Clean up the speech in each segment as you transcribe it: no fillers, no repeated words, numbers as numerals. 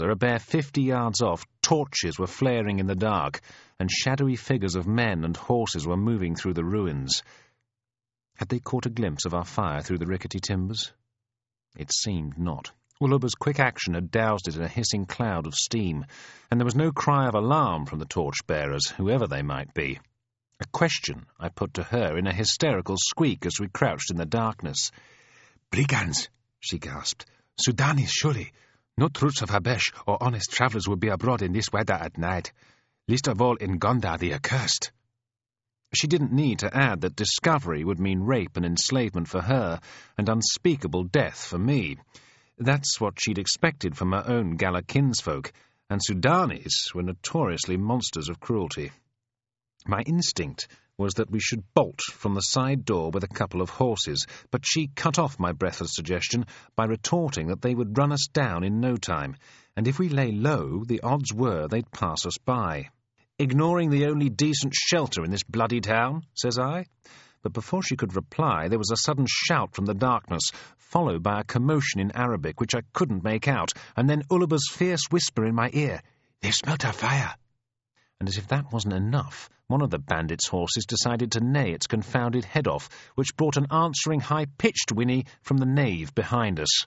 A bare 50 yards off, torches were flaring in the dark, and shadowy figures of men and horses were moving through the ruins. Had they caught a glimpse of our fire through the rickety timbers? It seemed not. Ullaba's quick action had doused it in a hissing cloud of steam, and there was no cry of alarm from the torch-bearers, whoever they might be. A question I put to her in a hysterical squeak as we crouched in the darkness. "Brigands," she gasped. "Sudanis, surely. No troops of Habesh or honest travellers would be abroad in this weather at night, least of all in Gondar the accursed." She didn't need to add that discovery would mean rape and enslavement for her, and unspeakable death for me. That's what she'd expected from her own Gala kinsfolk, and Sudanis were notoriously monsters of cruelty. My instinct was that we should bolt from the side door with a couple of horses, but she cut off my breathless suggestion by retorting that they would run us down in no time, and if we lay low, the odds were they'd pass us by. "Ignoring the only decent shelter in this bloody town," says I. But before she could reply, there was a sudden shout from the darkness, followed by a commotion in Arabic which I couldn't make out, and then Ullaba's fierce whisper in my ear, "They've smelt our fire." And as if that wasn't enough, one of the bandits' horses decided to neigh its confounded head off, which brought an answering high-pitched whinny from the nave behind us.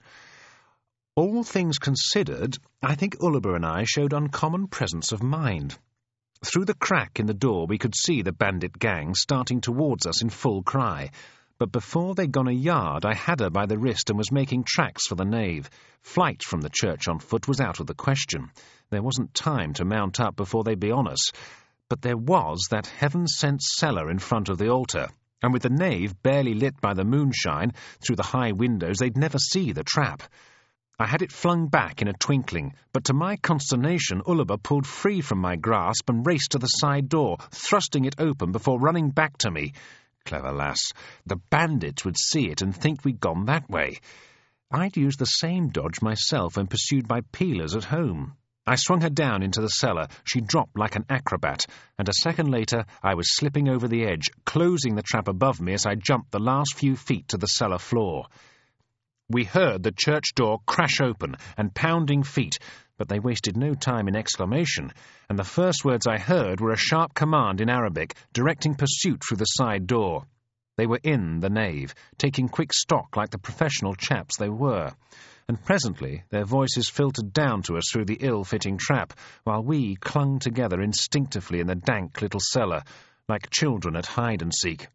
All things considered, I think Ullaba and I showed uncommon presence of mind. Through the crack in the door we could see the bandit gang starting towards us in full cry, but before they'd gone a yard I had her by the wrist and was making tracks for the nave. Flight from the church on foot was out of the question. There wasn't time to mount up before they'd be on us, but there was that heaven-sent cellar in front of the altar, and with the nave barely lit by the moonshine through the high windows they'd never see the trap. I had it flung back in a twinkling, but to my consternation Ullaba pulled free from my grasp and raced to the side door, thrusting it open before running back to me. Clever lass. The bandits would see it and think we'd gone that way. I'd used the same dodge myself when pursued by peelers at home. I swung her down into the cellar. She dropped like an acrobat, and a second later I was slipping over the edge, closing the trap above me as I jumped the last few feet to the cellar floor. We heard the church door crash open and pounding feet, but they wasted no time in exclamation, and the first words I heard were a sharp command in Arabic, directing pursuit through the side door. They were in the nave, taking quick stock like the professional chaps they were, and presently their voices filtered down to us through the ill-fitting trap, while we clung together instinctively in the dank little cellar, like children at hide-and-seek.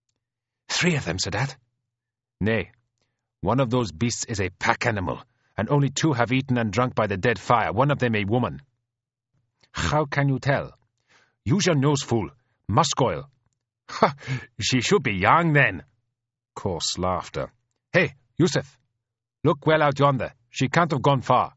"3 of them, Sadat?" "Nay. One of those beasts is a pack animal, and only 2 have eaten and drunk by the dead fire, one of them a woman." "How can you tell?" "Use your nose, fool. Musk oil." "Ha! She should be young, then." Coarse laughter. "Hey, Yusuf, look well out yonder. She can't have gone far."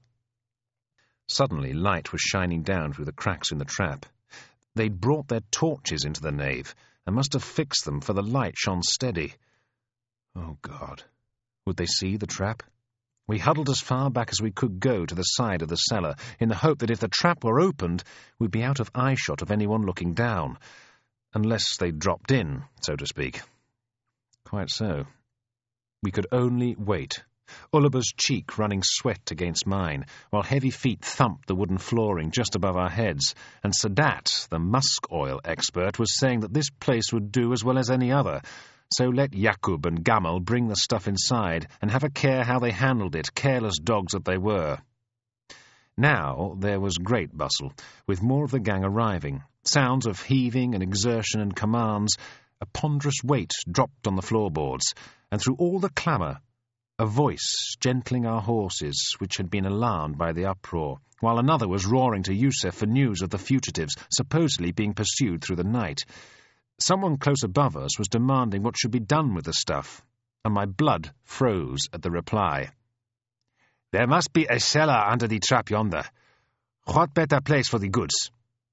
Suddenly light was shining down through the cracks in the trap. They'd brought their torches into the nave, and must have fixed them, for the light shone steady. Oh, God! Would they see the trap? We huddled as far back as we could go to the side of the cellar, in the hope that if the trap were opened, we'd be out of eyeshot of anyone looking down, unless they dropped in, so to speak. Quite so. We could only wait, Ullaba's cheek running sweat against mine, while heavy feet thumped the wooden flooring just above our heads, and Sadat, the musk oil expert, was saying that this place would do as well as any other, so let Yakub and Gamal bring the stuff inside and have a care how they handled it, careless dogs that they were. Now there was great bustle, with more of the gang arriving, sounds of heaving and exertion and commands. A ponderous weight dropped on the floorboards, and through all the clamour, a voice gentling our horses, which had been alarmed by the uproar, while another was roaring to Yusuf for news of the fugitives, supposedly being pursued through the night. Someone close above us was demanding what should be done with the stuff, and my blood froze at the reply. "There must be a cellar under the trap yonder. What better place for the goods?"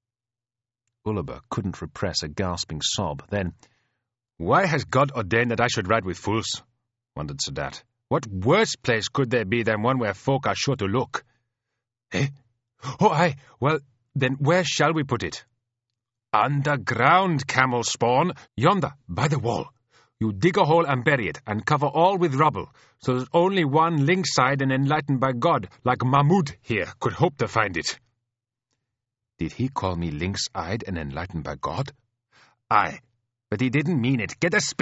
Ullaba couldn't repress a gasping sob. Then, "Why has God ordained that I should ride with fools?" wondered Sadat. "What worse place could there be than one where folk are sure to look?" "Eh? Oh, aye. Well, then where shall we put it?" "Underground, camel spawn. Yonder, by the wall. You dig a hole and bury it, and cover all with rubble, so that only one lynx-eyed and enlightened by God, like Mahmoud here, could hope to find it." Did he call me lynx-eyed and enlightened by God? Aye, but he didn't mean it. Get a spade.